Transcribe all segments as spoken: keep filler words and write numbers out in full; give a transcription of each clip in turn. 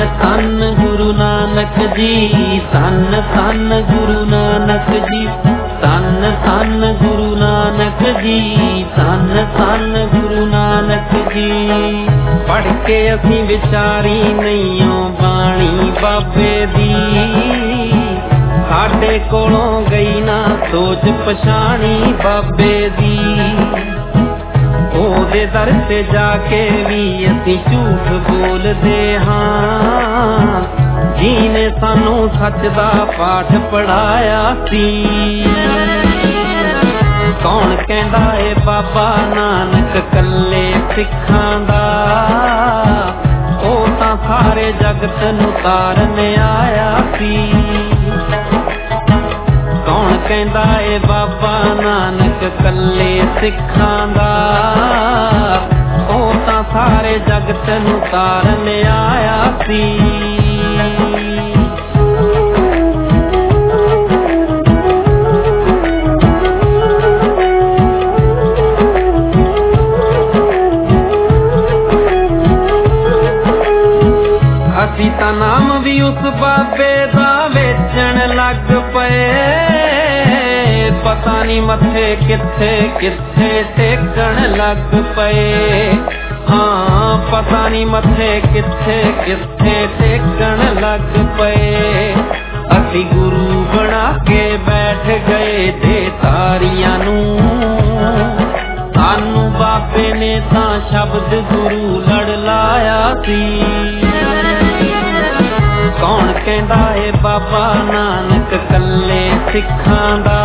धन गुरु नानक जी, धन धन गुरु नानक जी, धन धन गुरु नानक जी, धन धन गुरु नानक जी। पढ़ के असी विचारी नैयों बाणी बाबे दी, साडे कोलों गई ना सोच पछाणी बाबे दी। ओदे दर ते जाके भी असी झूठ बोलदे हां, जिने सानू सच दा पाठ पढ़ाया सी। कौन कहंदा ए बाबा नानक कल्ले सिखां दा, ओ तां सारे जगत नूं तारन आया सी। कौन कहंदा ए बाबा नानक कल्ले सिखां दा, ओ तां सारे जगत नूं तारन आया सी। असी तां नाम भी उस बाबे दा वेचण लग पए, पता नहीं मथे किथे किथे टेकण लग पए। हाँ पता नहीं मथे किथे किथे टेकण लग पए। असी गुरु बना के बैठ गए थे तारियां नूं, सानू बाबे ने तां शब्द गुरु लड़ लाया सी। कौन कहंदा ए बाबा नानक कल्ले सिखां दा,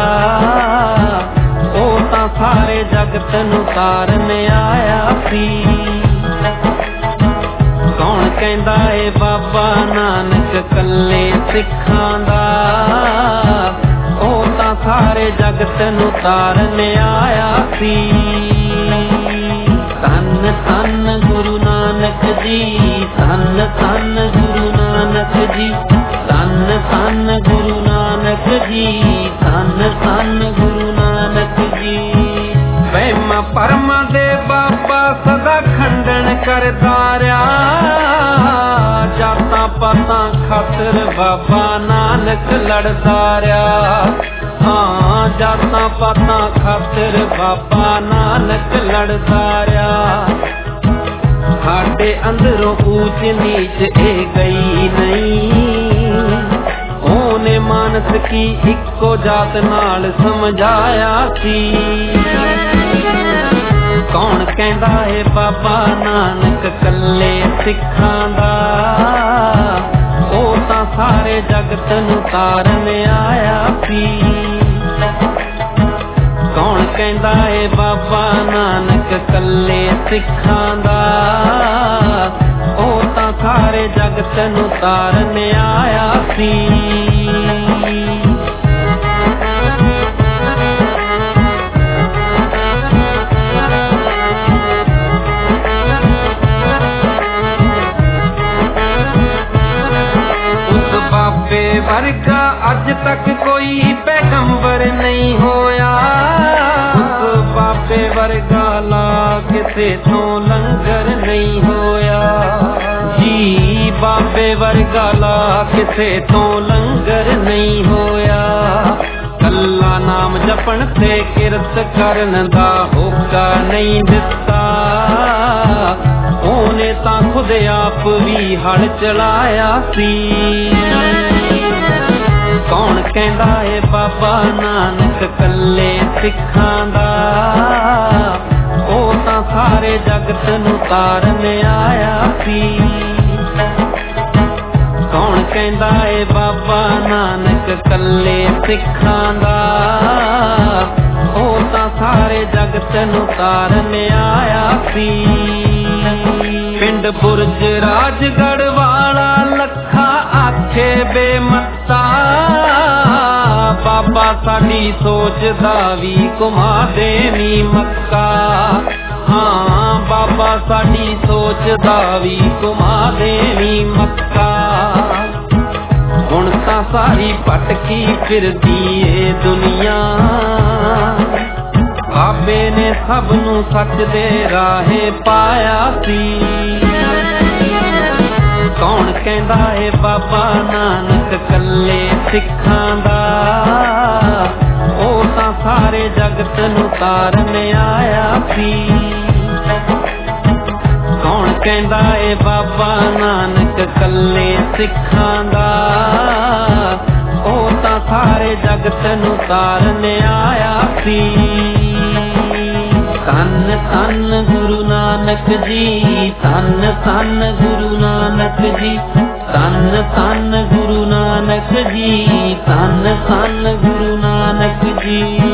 ओ तां सारे जगत नूं तारन आया सी। कौन कहंदा ए बाबा नानक कल्ले सिखां दा, ओ तां सारे जगत नूं तारन आया सी। धन धन गुरु नानक जी, धन धन गुरु नानक जी, धन धन गुरु नानक जी, धन धन गुरु नानक जी। वहमा परमा दे बाबा सदा खंडन करदा रहा, जाता पाता खातर बाबा नानक लड़दा रहा। हाँ जाता पाता खातर बाबा नानक लड़दा रहा। साडे अंदरों ऊंच नीच ए गई नहीं, ओने मानस की इक्को जात नाल समझाया सी। कौन कहंदा ए बाबा नानक कल्ले सिखां दा, ओ तां सारे जगत नूं तारन आया सी। कौन कहंदा ए बाबा नानक कल्ले सिखां दा, ओ तां सारे जगत नूं तारन आया सी। वर्गा अज तक कोई पैगंबर नहीं होया, उस बाबे वर्गा ला किसे तो लंगर नहीं होया जी। बाबे वर्गा ला किसे तो लंगर नहीं होया। कल्ला नाम जपन ते किरत करन दा होका नहीं दिता, ओने तां खुद आप भी हड़ चलाया सी। कौन कहंदा ए बाबा नानक कल्ले सिखां दा, ओ तां सारे जगत नूं तारन आया सी। कौन कहंदा ए बाबा नानक कल्ले सिखां दा, ओ तां सारे जगत नूं तारन आया सी। पिंड बुरज राजगढ़ वाला लखा आखे बेमता, बाबा साडी सोच दा वी घुमा देवी मक्का। हाँ बाबा साडी सोच दा वी घुमा देवी मक्का। हुण तां सारी भटकी फिरदी ए दुनिया, बाबे ने सब नूं सच दे राहे पाया सी। कौन ਕਹਿੰਦਾ ਏ ਬਾਬਾ ਨਾਨਕ ਕੱਲੇ ਸਿੱਖਾਂ ਦਾ, ਉਹ ਤਾਂ ਸਾਰੇ ਜਗਤ ਨੂੰ ਤਾਰਨ ਆਇਆ ਸੀ। ਕੌਣ ਕਹਿੰਦਾ ਏ ਬਾਬਾ ਨਾਨਕ ਕੱਲੇ ਸਿੱਖਾਂ ਦਾ, ਉਹ ਤਾਂ ਸਾਰੇ ਜਗਤ ਨੂੰ ਤਾਰਨ ਆਇਆ ਸੀ। ਧੰਨ ਧੰਨ ਗੁਰੂ ਨਾਨਕ ਜੀ, ਧੰਨ ਧੰਨ ਗੁਰੂ ਨਾਨਕ ਜੀ, ਧੰਨ ਧੰਨ ਗੁਰੂ ਨਾਨਕ ਜੀ, ਧੰਨ ਧੰਨ ਗੁਰੂ ਨਾਨਕ ਜੀ।